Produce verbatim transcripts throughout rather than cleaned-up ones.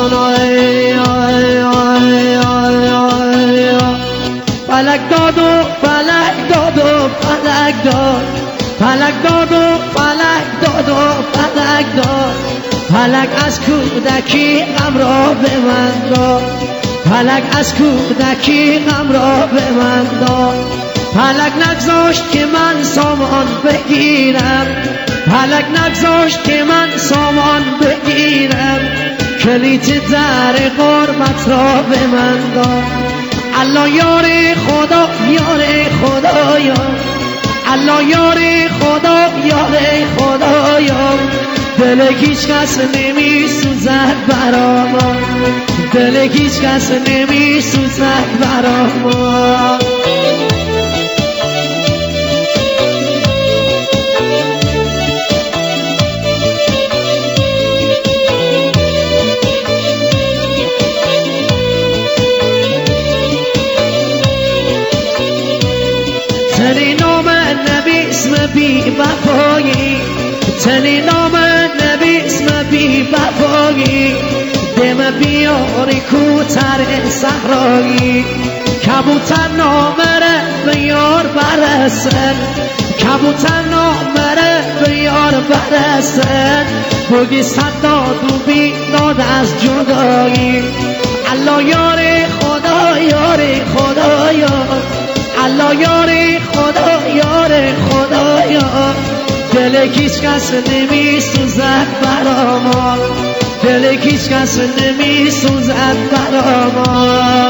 آی آی آی آی آی فلک داد و فلک داد و فلک داد فلک داد و فلک داد و فلک داد فلک از کودکی غم را به من داد فلک از کودکی غم را به من داد فلک نگذاشت که من سامان بگیرم فلک نگذاشت که من سامان بگیرم کلید در غربت را به من داد الله یار خدا یار خدایا الله یار خدا یار خدایا دل هیچ کس نمی سوزد برا ما دل هیچ کس نمی سوزد برا ما تنی نام نبی اسم بی وفایی تنی نام نبی اسم بی وفایی دم بیاری کوتر صحرایی کبوتر نامره به یار برسن کبوتر نامره به یار برسن بگی صد داد و بی داد از جدایی الله یار خدا یار خدایا الله یار خدا یار خدایا دل هیچ کس نمی سوزد برا ما دل هیچ کس نمی سوزد برا ما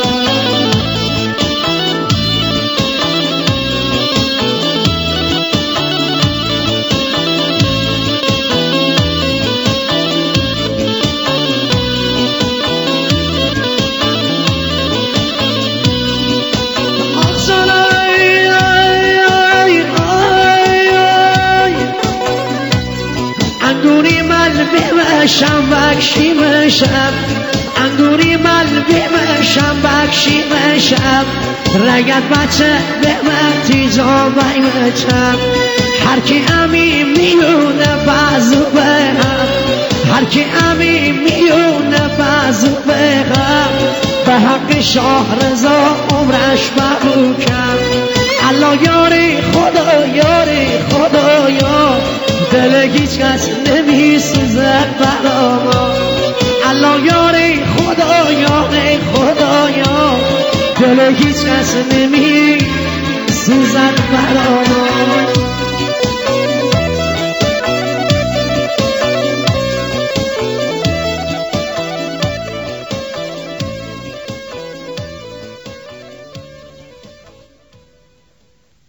انگوری مل بمشم بکشیمشم انگوری مل بمشم بکشیمشم رگت بچه بمتی جا بیمشم هر کی امی میونه بازو بهم هر کی امی میونه بازو بهم به حق شاه رضا عمرش مبروکم الله یاری خدا یاری خدایا دل هیچ کس نمی سوزد برا ما الله یاری خدا یاری خدایا دل هیچ کس نمی سوزد برا ما